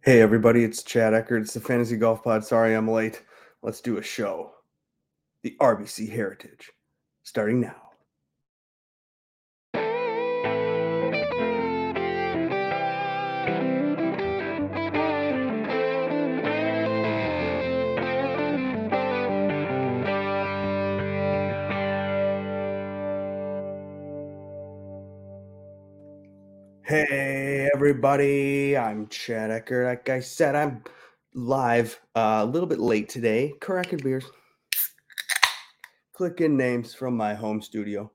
Hey everybody, it's Chad Eckert. It's the Fantasy Golf Pod. Sorry I'm late. Let's do a show. The RBC Heritage. Starting now. Hey everybody, I'm Chad Eckert. Like I said, I'm live a little bit late today. Cracking beers. Clicking names from my home studio.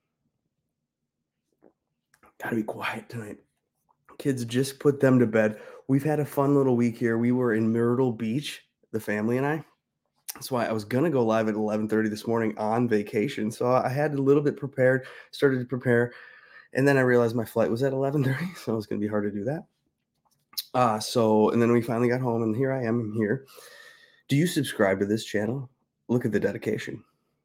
Gotta be quiet tonight. Kids just put them to bed. We've had a fun little week here. We were in Myrtle Beach, the family and I. That's why I was gonna go live at 11:30 this morning on vacation. So I had a little bit prepared, started to prepare, and then I realized my flight was at 11:30, so it was gonna be hard to do that. And then we finally got home, and here I am. I'm here. Do you subscribe to this channel? Look at the dedication.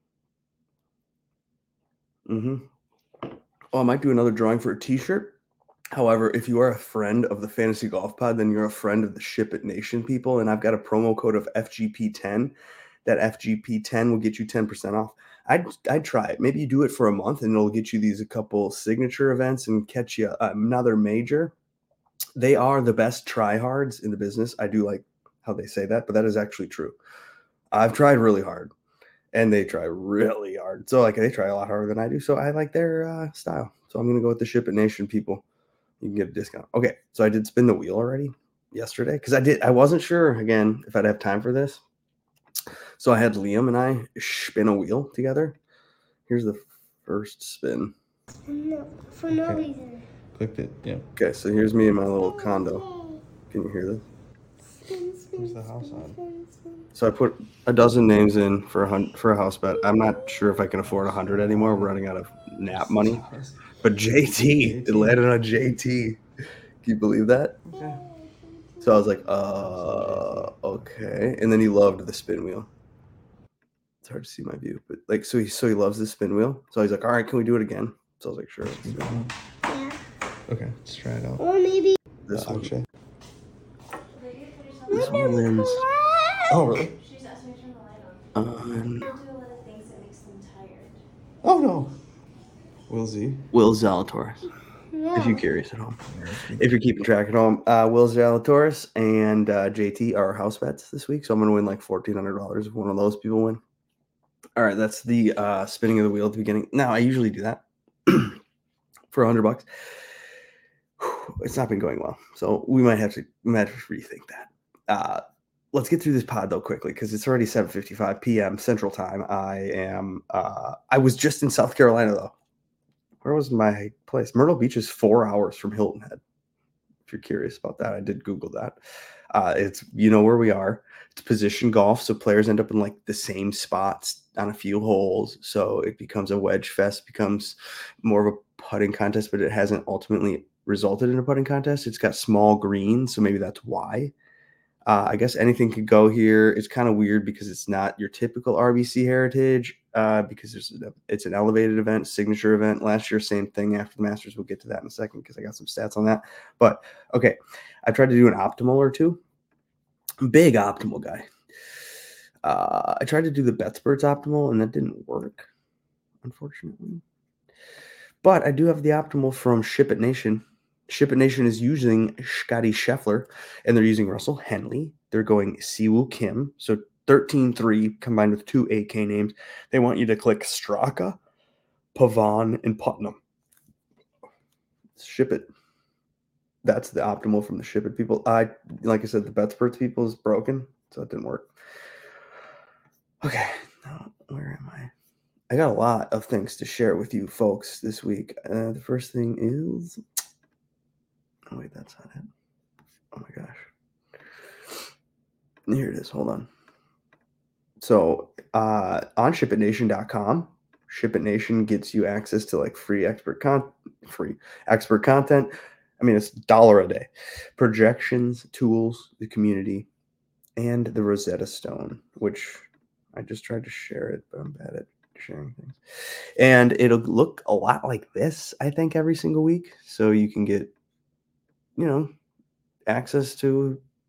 Oh, I might do another drawing for a T-shirt. However, if you are a friend of the Fantasy Golf Pod, then you're a friend of the Ship It Nation people, and I've got a promo code of FGP10. That FGP10 will get you 10% off. I'd try it. Maybe you do it for a month, and it'll get you a couple signature events and catch you another major. They are the best tryhards in the business. I do like how they say that, but that is actually true. I've tried really hard, and they try really hard. So they try a lot harder than I do. So I like their style. So I'm gonna go with the Ship It Nation people. You can get a discount. Okay, so I did spin the wheel already yesterday because I wasn't sure again if I'd have time for this. So I had Liam and I spin a wheel together. Here's the first spin. No, for no reason. Clicked it. Yeah. Okay, so here's me in my little condo. Can you hear this? Where's the house on? So I put a dozen names in for a house bet. I'm not sure if I can afford 100 anymore. We're running out of nap money. But JT, it landed on JT. Can you believe that? Okay. So I was like, okay. And then he loved the spin wheel. It's hard to see my view, but so he loves the spin wheel. So he's like, all right, can we do it again? So I was like, sure. Yeah. Okay, let's try it out. Or maybe This one. Akshay. This one wins. Oh, really? She's asked me to turn the light on. On Do a lot of things that makes them tired. Oh, no. Will Z. Will Zalatoris. If you're curious at home. If you're keeping track at home, Will Zalatoris and JT are house bets this week. So I'm going to win like $1,400 if one of those people win. All right, that's the spinning of the wheel at the beginning. Now, I usually do that for $100. It's not been going well. So we might have to rethink that. Let's get through this pod though quickly because it's already 7:55 p.m. Central Time. I was just in South Carolina though. Where was my place? Myrtle Beach is 4 hours from Hilton Head. If you're curious about that, I did Google that. It's where we are. It's position golf, so players end up in like the same spots on a few holes. So it becomes a wedge fest, becomes more of a putting contest, but it hasn't ultimately resulted in a putting contest. It's got small greens, so maybe that's why. I guess anything could go here. It's kind of weird because it's not your typical RBC Heritage because it's an elevated event, signature event. Last year, same thing after the Masters. We'll get to that in a second because I got some stats on that. But, okay, I tried to do an optimal or two. Big optimal guy. I tried to do the BetSperts optimal, and that didn't work, unfortunately. But I do have the optimal from Ship It Nation. Ship It Nation is using Scotty Scheffler, and they're using Russell Henley. They're going Siwoo Kim. So 13-3 combined with 2 AK names. They want you to click Straka, Pavon, and Putnam. Ship It. That's the optimal from the Ship It people. Like I said, the BetSperts people is broken, so it didn't work. Okay, now where am I? I got a lot of things to share with you folks this week. The first thing is... Oh, wait, that's not it. Oh, my gosh. Here it is. Hold on. So on shipitnation.com, Ship It Nation gets you access to like free expert content. I mean, it's $1 a day. Projections, tools, the community, and the Rosetta Stone, which I just tried to share it, but I'm bad at sharing things. And it'll look a lot like this, I think, every single week. So you can get access to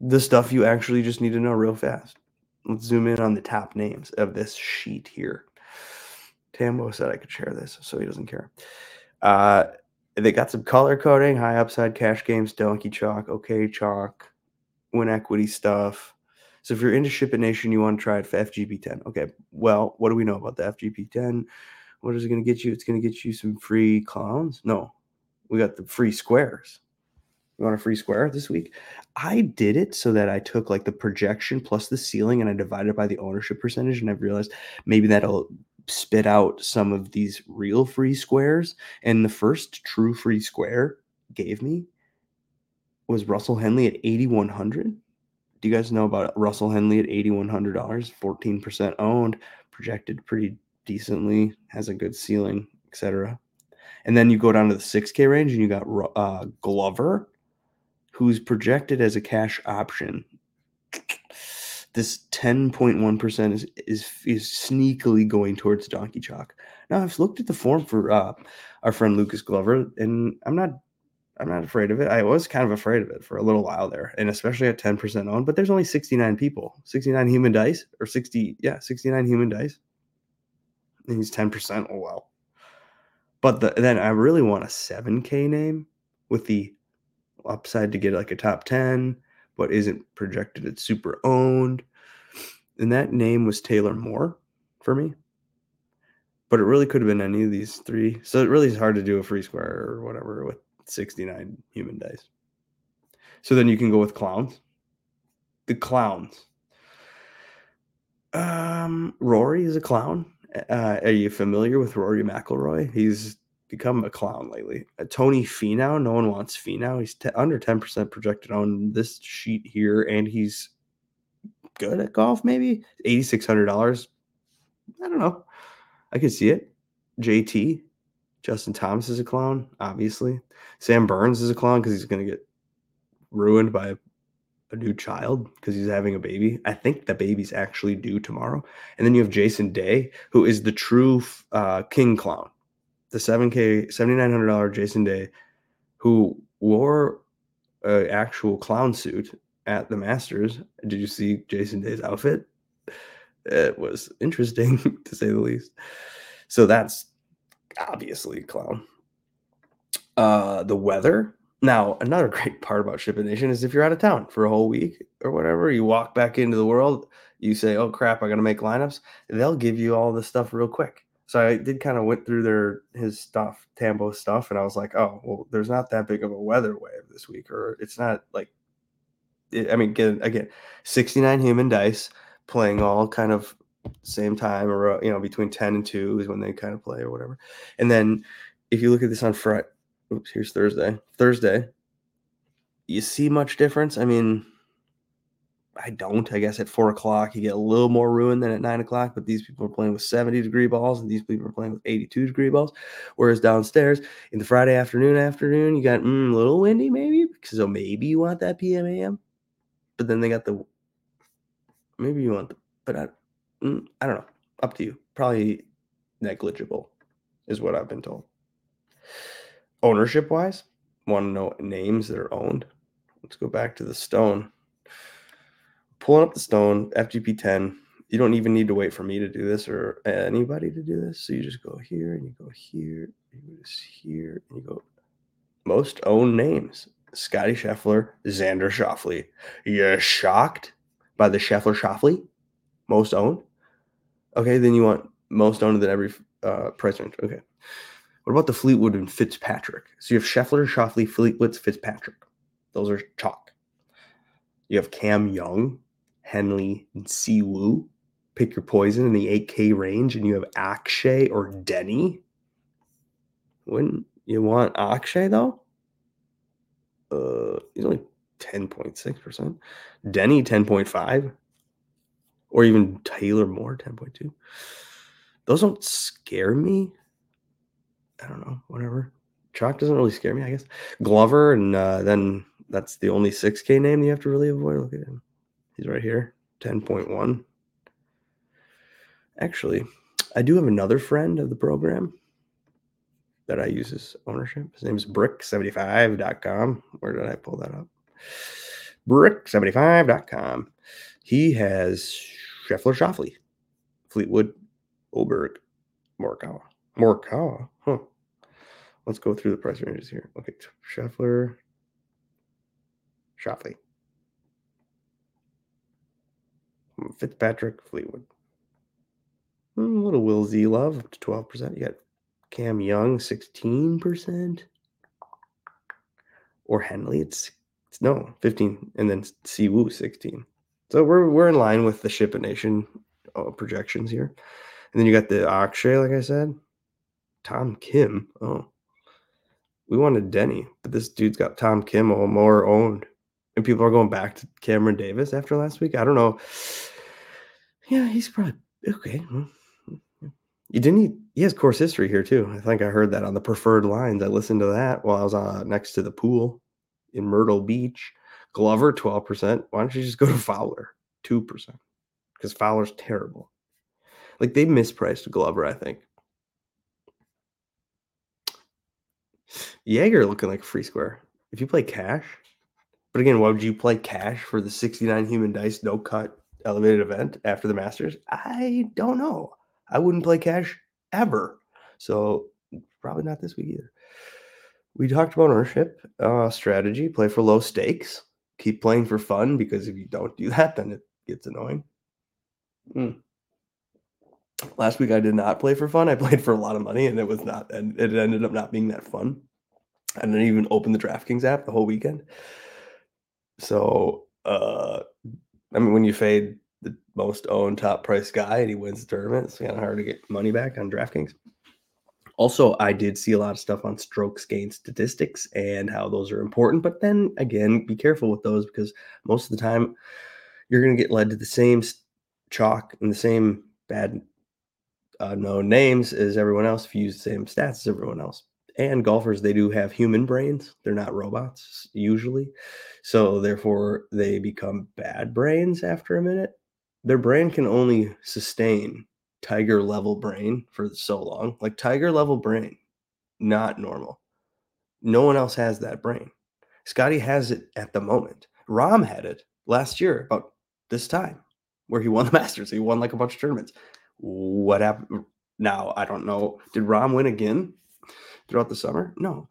the stuff you actually just need to know real fast. Let's zoom in on the top names of this sheet here. Tambo said I could share this, so he doesn't care. They got some color coding, high upside cash games, donkey chalk, okay chalk, win equity stuff. So if you're into Ship It Nation, you want to try it for FGP10. Okay, well, what do we know about the FGP10? What is it going to get you? It's going to get you some free clowns. No, we got the free squares. You want a free square this week? I did it so that I took like the projection plus the ceiling and I divided it by the ownership percentage, and I've realized maybe that'll spit out some of these real free squares. And the first true free square gave me was Russell Henley at 8,100. Do you guys know about Russell Henley at $8,100? 14% owned, projected pretty decently, has a good ceiling, etc. And then you go down to the 6K range and you got Glover, who's projected as a cash option. This 10.1% is sneakily going towards donkey chalk. Now I've looked at the form for our friend Lucas Glover, and I'm not afraid of it. I was kind of afraid of it for a little while there, and especially at 10% owned. But there's only 69 people, 69 human dice, or 69 human dice, and he's 10%. Oh well. But then I really want a 7K name with the upside to get like a top 10, but isn't projected at super owned. And that name was Taylor Moore for me. But it really could have been any of these three. So it really is hard to do a free square or whatever with 69 human dice. So then you can go with clowns. The clowns. Rory is a clown. Are you familiar with Rory McIlroy? He's become a clown lately. Tony Finau. No one wants Finau. He's under 10% projected on this sheet here, and he's good at golf. Maybe $8,600. I don't know. I could see it. JT. Justin Thomas is a clown, obviously. Sam Burns is a clown because he's going to get ruined by a new child because he's having a baby. I think the baby's actually due tomorrow. And then you have Jason Day, who is the true king clown. The $7K, $7,900 Jason Day, who wore an actual clown suit at the Masters. Did you see Jason Day's outfit? It was interesting, to say the least. So that's obviously a clown. The weather. Now, another great part about Ship It Nation is if you're out of town for a whole week or whatever, you walk back into the world, you say, oh crap, I got to make lineups. They'll give you all this stuff real quick. So I did kind of went through his stuff, Tambo stuff, and I was like, oh, well, there's not that big of a weather wave this week, or it's not like, again, 69 human dice playing all kind of same time, or between 10 and 2 is when they kind of play or whatever. And then if you look at this on Friday, here's Thursday, you see much difference? I mean, I don't. I guess at 4 o'clock you get a little more ruin than at 9 o'clock, but these people are playing with 70-degree balls and these people are playing with 82-degree balls. Whereas downstairs in the Friday afternoon, you got a little windy maybe, so maybe you want that PM AM. But then they got maybe you want but I don't know. Up to you. Probably negligible is what I've been told. Ownership wise, want to know names that are owned? Let's go back to the Stone. Pulling up the Stone, FGP10. You don't even need to wait for me to do this or anybody to do this. So you just go here and you go here, you go here, and you go most owned names. Scotty Scheffler, Xander Schauffele. You're shocked by the Scheffler-Schauffele? Most owned? Okay, then you want most owned than every price range. Okay. What about the Fleetwood and Fitzpatrick? So you have Scheffler, Schauffele, Fleetwood, Fitzpatrick. Those are chalk. You have Cam Young, Henley, and Siwoo. Pick your poison in the 8K range, and you have Akshay or Denny. Wouldn't you want Akshay, though? He's only 10.6%. Denny, 10.5%. Or even Taylor Moore, 10.2%. Those don't scare me. I don't know, whatever. Chalk doesn't really scare me, I guess. Glover, and then that's the only 6K name you have to really avoid. Look at him. He's right here, 10.1. Actually, I do have another friend of the program that I use as ownership. His name is Brick75.com. Where did I pull that up? Brick75.com. He has Scheffler, Schauffele, Fleetwood, Oberg, Morikawa. Huh. Let's go through the price ranges here. Okay, Scheffler, Schauffele, Fitzpatrick, Fleetwood. A little Will Z love up to 12%. You got Cam Young, 16%. Or Henley, it's 15, and then Siwoo 16. So we're in line with the Ship It Nation projections here. And then you got the Akshay, like I said, Tom Kim. Oh, we wanted Denny, but this dude's got Tom Kim more owned, and people are going back to Cameron Davis after last week. I don't know. Yeah, he's probably okay. He has course history here too. I think I heard that on the preferred lines. I listened to that while I was next to the pool in Myrtle Beach. Glover, 12%. Why don't you just go to Fowler, 2%? Because Fowler's terrible. Like, they mispriced Glover, I think. Jaeger looking like a free square. If you play cash, but again, why would you play cash for the 69 human dice no cut elevated event after the Masters? I don't know. I wouldn't play cash ever. So probably not this week either. We talked about ownership strategy, play for low stakes, keep playing for fun, because if you don't do that, then it gets annoying. Last week I did not play for fun. I played for a lot of money, and it ended up not being that fun. I didn't even open the DraftKings app the whole weekend. So, when you fade the most owned top price guy and he wins the tournament, it's kind of hard to get money back on DraftKings. Also, I did see a lot of stuff on strokes gained statistics and how those are important. But then again, be careful with those, because most of the time you're going to get led to the same chalk and the same bad known names as everyone else if you use the same stats as everyone else. And golfers, they do have human brains. They're not robots usually. So therefore, they become bad brains after a minute. Their brain can only sustain Tiger level brain for so long. Like, Tiger level brain, not normal. No one else has that brain. Scotty has it at the moment. Rahm had it last year about this time, where he won the Masters. He won like a bunch of tournaments. What happened? Now, I don't know. Did Rahm win again throughout the summer? No.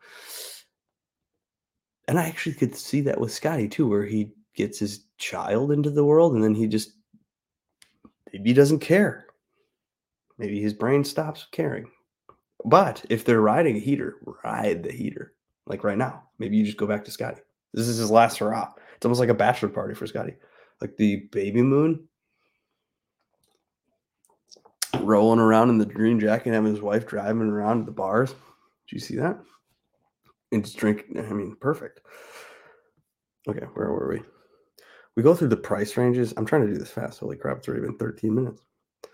And I actually could see that with Scotty too, where he gets his child into the world and then maybe he doesn't care. Maybe his brain stops caring. But if they're riding a heater, ride the heater. Like right now, maybe you just go back to Scotty. This is his last hurrah. It's almost like a bachelor party for Scotty. Like the baby moon, rolling around in the green jacket and having his wife driving around to the bars. Did you see that? And just drink. Perfect. Okay, where were we? We go through the price ranges. I'm trying to do this fast. Holy crap, it's already been 13 minutes.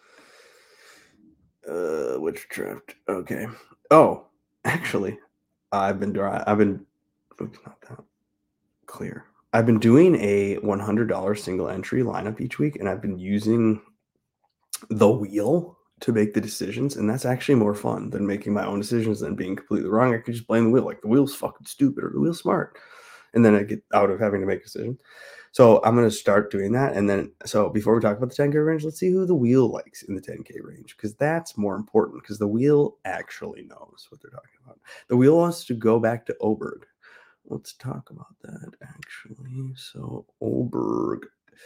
Which draft? Okay. Oh, actually, I've been not that clear. I've been doing a $100 single entry lineup each week, and I've been using the wheel to make the decisions, and that's actually more fun than making my own decisions and being completely wrong. I could just blame the wheel, like the wheel's fucking stupid or the wheel's smart, and then I get out of having to make a decision. So I'm going to start doing that. And then, so before we talk about the 10K range, let's see who the wheel likes in the 10K range, because that's more important, because the wheel actually knows what they're talking about. The wheel wants to go back to Oberg. Let's talk about that, actually. So Oberg,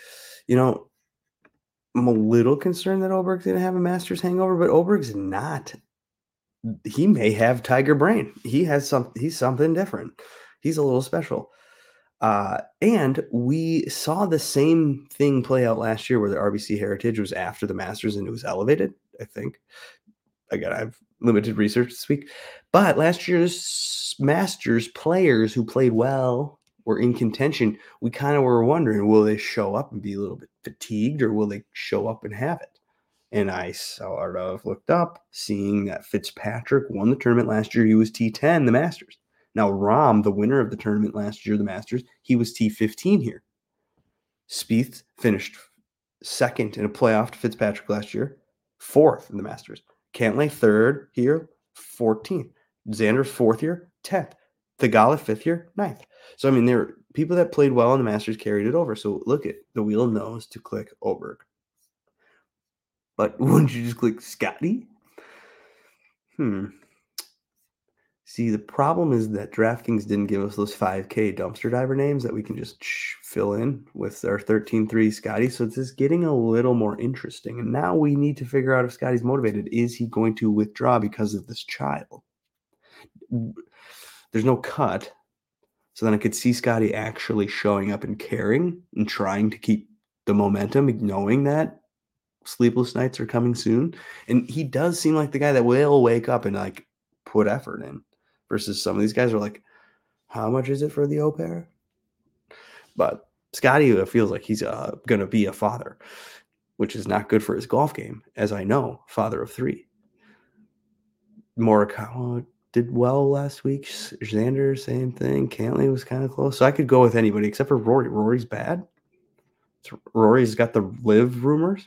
I'm a little concerned that Oberg's going to have a Masters hangover, but Oberg's not. He may have Tiger brain. He's something different. He's a little special. And we saw the same thing play out last year, where the RBC Heritage was after the Masters and it was elevated, I think. Again, I've limited research this week. But last year's Masters players who played well were in contention. We kind of were wondering, will they show up and be a little bit fatigued, or will they show up and have it? And I sort of looked up, seeing that Fitzpatrick won the tournament last year. He was T10, the Masters. Now, Rahm, the winner of the tournament last year, the Masters, he was T15 here. Spieth finished second in a playoff to Fitzpatrick last year, fourth in the Masters. Cantlay, third here, 14th. Xander, fourth year, 10th. Theegala, fifth year, 9th. So, people that played well in the Masters carried it over. So look at the wheel knows to click Oberg. But wouldn't you just click Scotty? See, the problem is that DraftKings didn't give us those 5K dumpster diver names that we can just fill in with our 13-3 Scotty. So it's just getting a little more interesting. And now we need to figure out if Scotty's motivated. Is he going to withdraw because of this child? There's no cut. So then I could see Scotty actually showing up and caring and trying to keep the momentum, knowing that sleepless nights are coming soon. And he does seem like the guy that will wake up and like put effort in, versus some of these guys are like, how much is it for the au pair? But Scotty feels like he's going to be a father, which is not good for his golf game, as I know, father of 3. Morikawa did well last week. Xander, same thing. Cantlay was kind of close. So I could go with anybody except for Rory. Rory's bad. Rory's got the live rumors.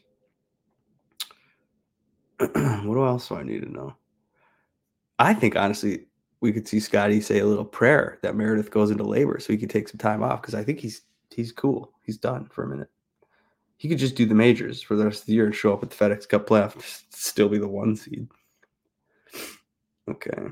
What else do I need to know? I think, honestly, we could see Scotty say a little prayer that Meredith goes into labor so he could take some time off, because I think he's cool. He's done for a minute. He could just do the majors for the rest of the year and show up at the FedEx Cup playoff, still be the 1 seed. Okay.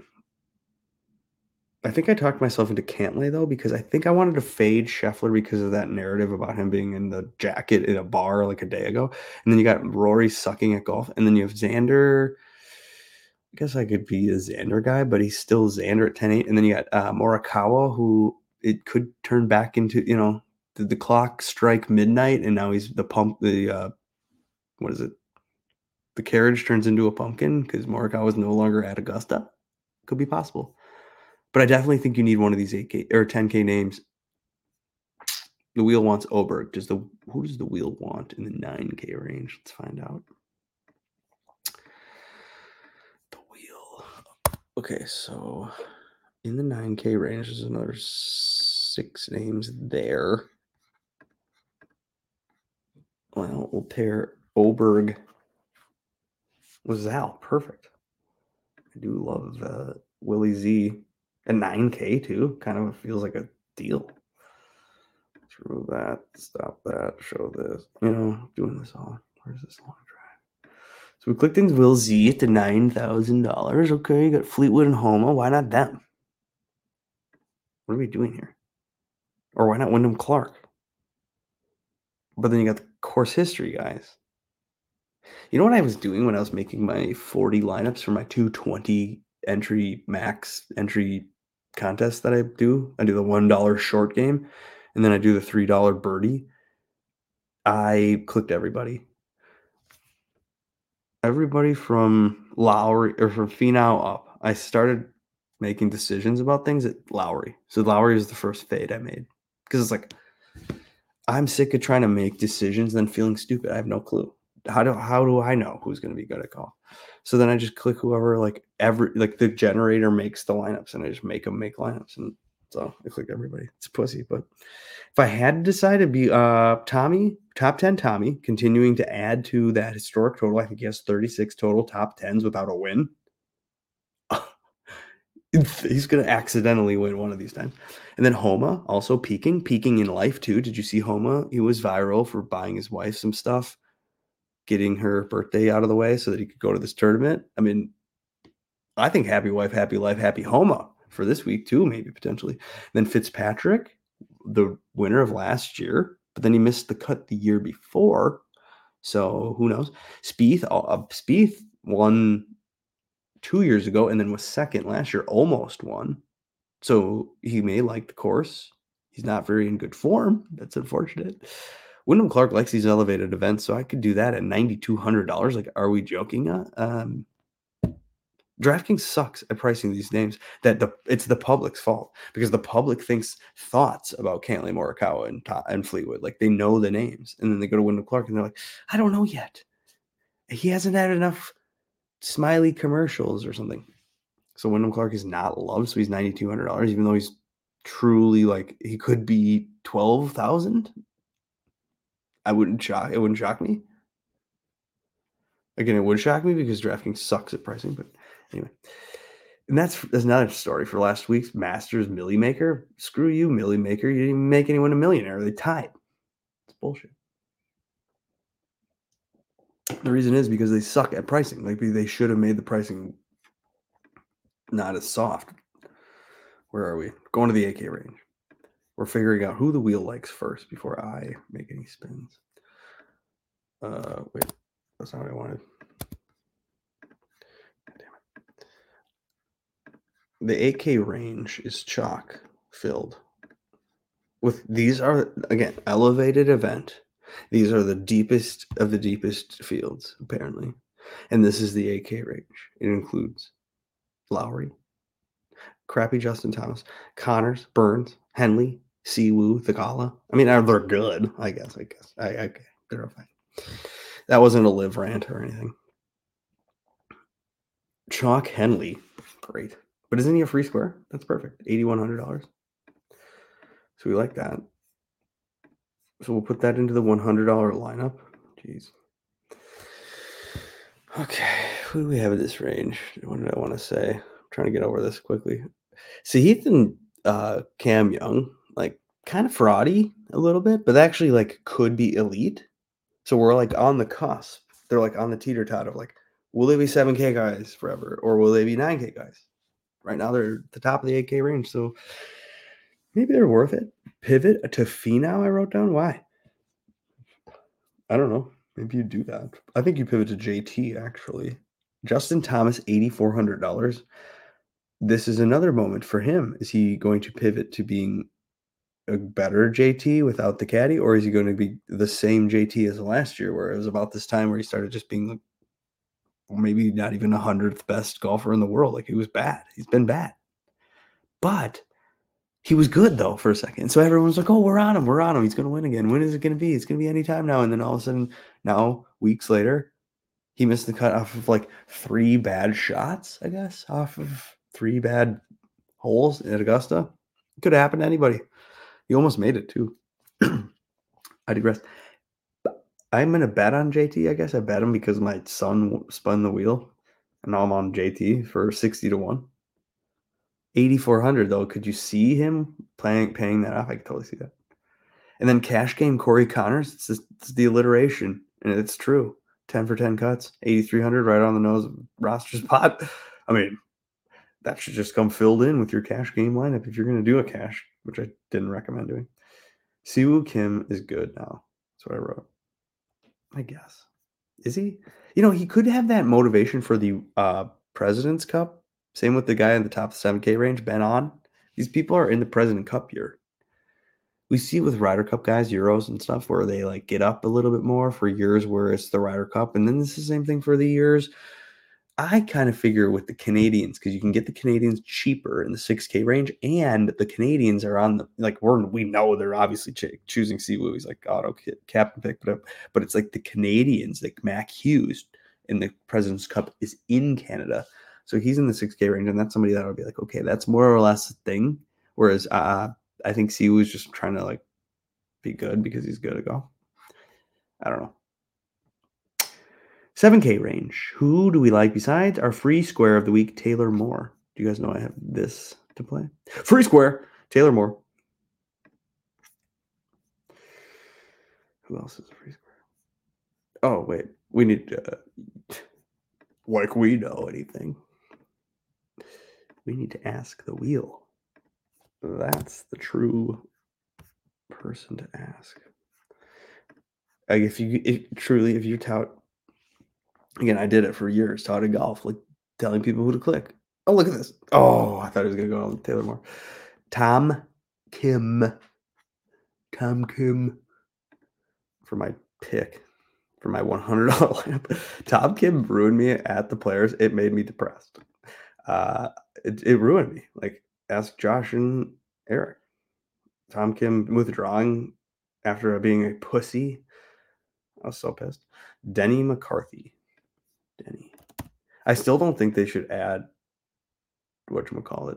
I think I talked myself into Cantlay, though, because I think I wanted to fade Scheffler because of that narrative about him being in the jacket in a bar like a day ago. And then you got Rory sucking at golf. And then you have Xander. I guess I could be a Xander guy, but he's still Xander at 10-8. And then you got Morikawa, who it could turn back into, did the clock strike midnight and now he's what is it? The carriage turns into a pumpkin because Morikawa is no longer at Augusta. Could be possible. But I definitely think you need one of these 8K or 10K names. The wheel wants Oberg. Who does the wheel want in the 9K range? Let's find out. The wheel. Okay, so in the 9K range, there's another 6 names there. Well, we'll pair Oberg with Zal. Perfect. I do love Willie Z. And 9K too. Kind of feels like a deal. Let's remove that. Stop that. Show this. Doing this all. Where's this long drive? So we clicked into Will Z at the $9,000. Okay, you got Fleetwood and Homa. Why not them? What are we doing here? Or why not Wyndham Clark? But then you got the course history guys. You know what I was doing when I was making my 40 lineups for my 220 entry max entry contest that I do? I do the $1 short game, and then I do the $3 birdie. I clicked everybody. Everybody from Lowry or from Finau up. I started making decisions about things at Lowry. So Lowry was the first fade I made. Because it's like, I'm sick of trying to make decisions and then feeling stupid. I have no clue. How do I know who's going to be good at golf? So then I just click whoever, the generator makes the lineups, and I just make them make lineups. And so I click everybody. It's a pussy. But if I had to decide, it'd be Tommy, top 10 Tommy, continuing to add to that historic total. I think he has 36 total top 10s without a win. He's going to accidentally win one of these times. And then Homa also peaking in life too. Did you see Homa? He was viral for buying his wife some stuff, getting her birthday out of the way so that he could go to this tournament. I mean, I think happy wife, happy life, happy Homa for this week too, maybe potentially. And then Fitzpatrick, the winner of last year, but then he missed the cut the year before. So who knows? Spieth won 2 years ago and then was second last year, almost won. So he may like the course. He's not very in good form. That's unfortunate. Wyndham Clark likes these elevated events, so I could do that at $9,200. Like, are we joking? DraftKings sucks at pricing these names. It's the public's fault because the public thinks thoughts about Cantlay, Morikawa, and Fleetwood. Like, they know the names, and then they go to Wyndham Clark and they're like, I don't know yet. He hasn't had enough smiley commercials or something. So Wyndham Clark is not loved, so he's $9,200, even though he's truly he could be 12,000. It wouldn't shock me. Again, it would shock me because DraftKings sucks at pricing, but anyway. And that's another story for last week's Masters Millie Maker. Screw you, Millie Maker. You didn't even make anyone a millionaire. They tied. It's bullshit. The reason is because they suck at pricing. Like they should have made the pricing not as soft. Where are we? Going to the AK range. We're figuring out who the wheel likes first before I make any spins. Wait, that's not what I wanted. Damn it. The AK range is chock filled. With these are again elevated event. These are the deepest of the deepest fields, apparently. And this is the AK range. It includes Lowry, crappy Justin Thomas, Connors, Burns, Henley, Siwoo, Thakala. I mean, they're good, I guess. Okay, they're fine. That wasn't a live rant or anything. Chalk Henley, great. But isn't he a free square? That's perfect. $8,100. So we like that. So we'll put that into the $100 lineup. Jeez. Okay, who do we have in this range? What did I want to say? I'm trying to get over this quickly. Sahith and Cam Young, like kind of fraudy a little bit, but actually like could be elite. So we're like on the cusp. They're like on the teeter-tot of like, will they be 7K guys forever or will they be 9K guys? Right now they're at the top of the 8K range, so maybe they're worth it. Pivot to Finau, I wrote down. Why? I don't know. Maybe you do that. I think you pivot to JT, actually. Justin Thomas, $8,400. This is another moment for him. Is he going to pivot to being a better JT without the caddy, or is he going to be the same JT as last year, where it was about this time where he started just being like, maybe not even 100th best golfer in the world? Like, he was bad. He's been bad. But he was good, though, for a second. So everyone's like, oh, we're on him. We're on him. He's going to win again. When is it going to be? It's going to be any time now. And then all of a sudden, now, weeks later, he missed the cut off of like 3 bad shots, I guess, off of 3 bad holes at Augusta. It could happen to anybody. He almost made it, too. I digress. I'm going to bet on JT, I guess. I bet him because my son spun the wheel. And now I'm on JT for 60-1. 8,400, though. Could you see him paying that off? I could totally see that. And then cash game Corey Connors. It's the alliteration, and it's true. 10 for 10 cuts, 8,300 right on the nose of roster spot. I mean, that should just come filled in with your cash game lineup if you're going to do a cash, which I didn't recommend doing. Siwoo Kim is good now. That's what I wrote. I guess. Is he? You know, he could have that motivation for the President's Cup. Same with the guy in the top 7K range, Ben On. These people are in the President Cup year. We see with Ryder Cup guys, Euros and stuff, where they like get up a little bit more for years where it's the Ryder Cup. And then it's the same thing for the years. I kind of figure with the Canadians, because you can get the Canadians cheaper in the 6K range, and the Canadians are on the, like, we know they're obviously choosing Siwoo. He's like auto captain pick, but it's like the Canadians, like Mac Hughes in the President's Cup is in Canada. So he's in the 6K range, and that's somebody that would be like, okay, that's more or less a thing. Whereas I think Siwoo is just trying to like be good because he's good to go. I don't know. 7K range. Who do we like besides our free square of the week, Taylor Moore? Do you guys know I have this to play? Free square, Taylor Moore. Who else is a free square? Oh, wait. We need to, like we know anything. We need to ask the wheel. That's the true person to ask. Like if you tout, again, I did it for years, touting golf, like telling people who to click. Oh, look at this. Oh, I thought he was going to go on Taylor Moore. Tom Kim for my pick, for my $100 lineup. Tom Kim ruined me at the Players. It made me depressed. It ruined me. Like, ask Josh and Eric. Tom Kim withdrawing after being a pussy. I was so pissed. Denny McCarthy. Denny. I still don't think they should add whatchamacallit.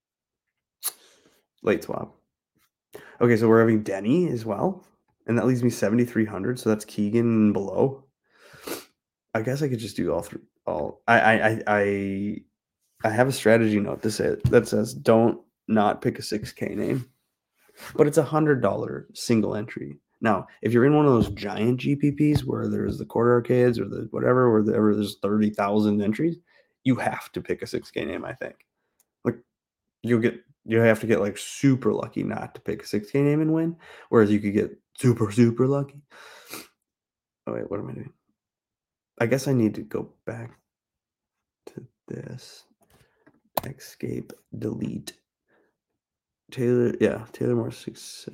Late swap. Okay, so we're having Denny as well. And that leaves me 7,300. So that's Keegan below. I guess I could just do all three. I I have a strategy note that says don't not pick a 6K name, but it's $100 single entry. Now, if you're in one of those giant GPPs where there's the quarter arcades or the whatever, where there's 30,000 entries, you have to pick a 6K name. I think like you have to get like super lucky not to pick a 6K name and win, whereas you could get super lucky. Oh wait, what am I doing? I guess I need to go back to this. Escape, delete. Taylor Moore 6.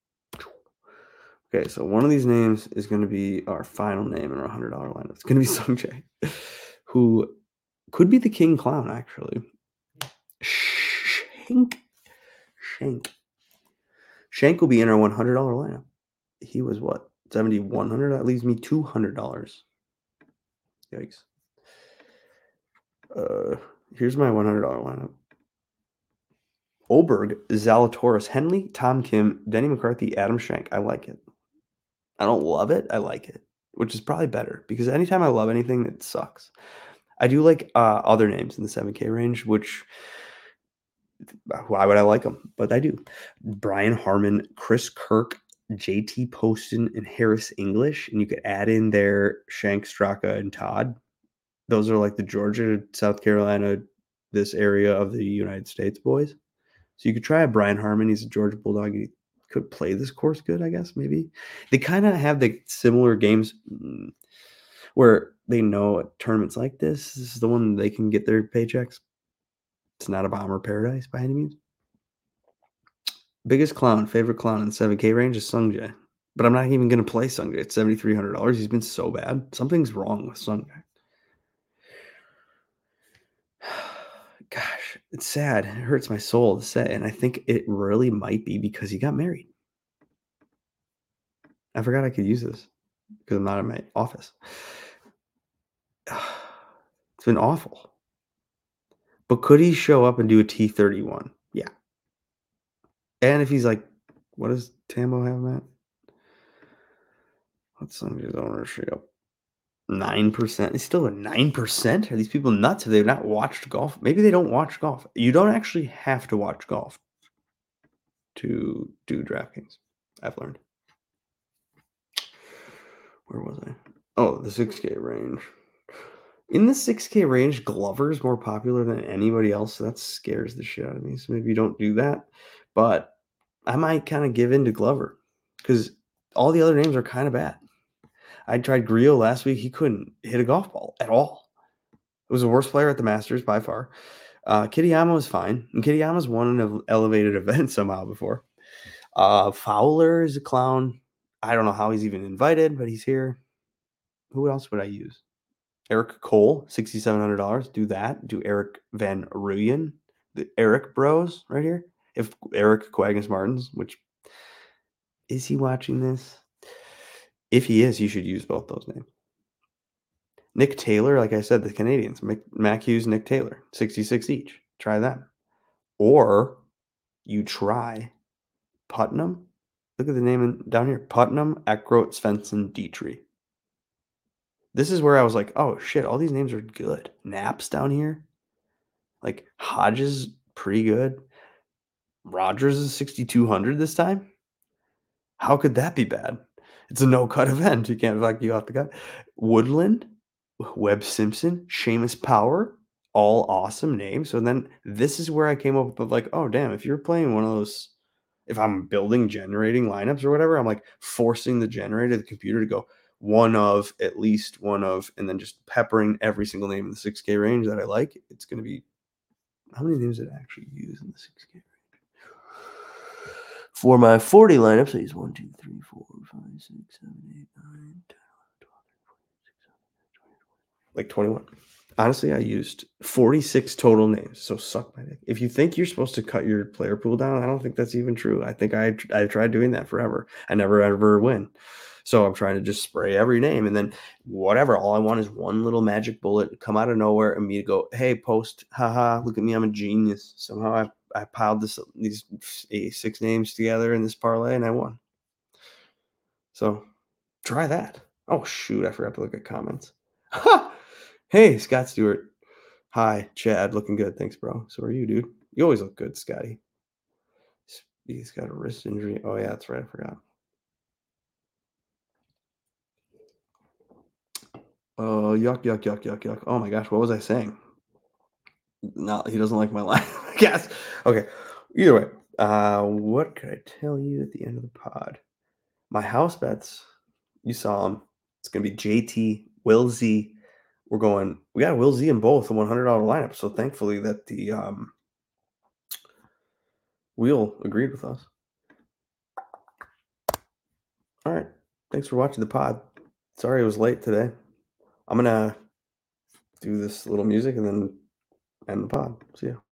Okay, so one of these names is going to be our final name in our $100 lineup. It's going to be Sungjae, who could be the king clown, actually. Shank will be in our $100 lineup. He was what? 7,100? That leaves me $200. Yikes. Here's my $100 lineup. Oberg, Zalatoris, Henley, Tom Kim, Denny McCarthy, Adam Schenk. I like it. I don't love it. I like it, which is probably better because anytime I love anything, it sucks. I do like other names in the 7K range, which why would I like them? But I do. Brian Harmon, Chris Kirk, JT Poston, and Harris English. And you could add in there Shank, Straka, and Todd. Those are like the Georgia, South Carolina, this area of the United States boys. So you could try a Brian Harmon. He's a Georgia Bulldog. He could play this course good, I guess, maybe. They kind of have the similar games where they know at tournaments like this is the one they can get their paychecks. It's not a bomber paradise by any means. Biggest clown, favorite clown in the 7K range is Sungjae. But I'm not even going to play Sungjae. It's $7,300. He's been so bad. Something's wrong with Sungjae. Gosh, it's sad. It hurts my soul to say. And I think it really might be because he got married. I forgot I could use this because I'm not in my office. It's been awful. But could he show up and do a T31? Yeah. And if he's like, what does Tambo have, Matt? What's some of his ownership? 9%. It's still a 9%? Are these people nuts if they've not watched golf? Maybe they don't watch golf. You don't actually have to watch golf to do DraftKings. I've learned. Where was I? Oh, the 6K range. In the 6K range, Glover is more popular than anybody else. So that scares the shit out of me. So maybe you don't do that. But I might kind of give in to Glover because all the other names are kind of bad. I tried Grillo last week. He couldn't hit a golf ball at all. It was the worst player at the Masters by far. Kitayama was fine. And Kitayama's won an elevated event somehow before. Fowler is a clown. I don't know how he's even invited, but he's here. Who else would I use? Eric Cole, $6,700. Do that. Do Eric Van Ruyen. The Eric Bros right here. If Eric Quaggas Martins, which is he watching this? If he is, you should use both those names. Nick Taylor, like I said, the Canadians. Mac Hughes, Nick Taylor, 66 each. Try that. Or you try Putnam. Look at the name down here. Putnam, Eckroat, Svensson, Dietrich. This is where I was like, oh, shit, all these names are good. Naps down here. Like Hodges, pretty good. Rogers is 6,200 this time. How could that be bad? It's a no-cut event. You can't like you off the cut. Woodland, Webb Simpson, Seamus Power, all awesome names. So then this is where I came up with like, oh, damn, if you're playing one of those, if I'm building generating lineups or whatever, I'm like forcing the generator, the computer to go at least one of, and then just peppering every single name in the 6K range that I like. It's going to be, how many names did I actually use in the 6K range? For my 40 lineups, I use 1, 2, 3, 4, 5, 6, 7, 8, 9, 10, 11, 12, 13, 14, 15, 16, 17, 18, 19, 20. Like 21. Honestly, I used 46 total names. So suck my dick. If you think you're supposed to cut your player pool down, I don't think that's even true. I think I've tried doing that forever. I never ever win. So I'm trying to just spray every name and then whatever. All I want is one little magic bullet come out of nowhere and me to go, hey, post, haha, look at me, I'm a genius. Somehow I piled these 6 names together in this parlay and I won. So try that. Oh shoot, I forgot to look at comments. Hey, Scott Stewart. Hi, Chad. Looking good. Thanks, bro. So are you, dude. You always look good, Scotty. He's got a wrist injury. Oh, yeah, that's right. I forgot. Oh, yuck, yuck, yuck, yuck, yuck. Oh, my gosh. What was I saying? No, he doesn't like my life. Yes. Okay. Either way, what could I tell you at the end of the pod? My house bets, you saw them. It's going to be JT, Will Z. We got Will Z in both the $100 lineup. So thankfully that the wheel agreed with us. All right. Thanks for watching the pod. Sorry it was late today. I'm going to do this little music and then end the pod. See ya.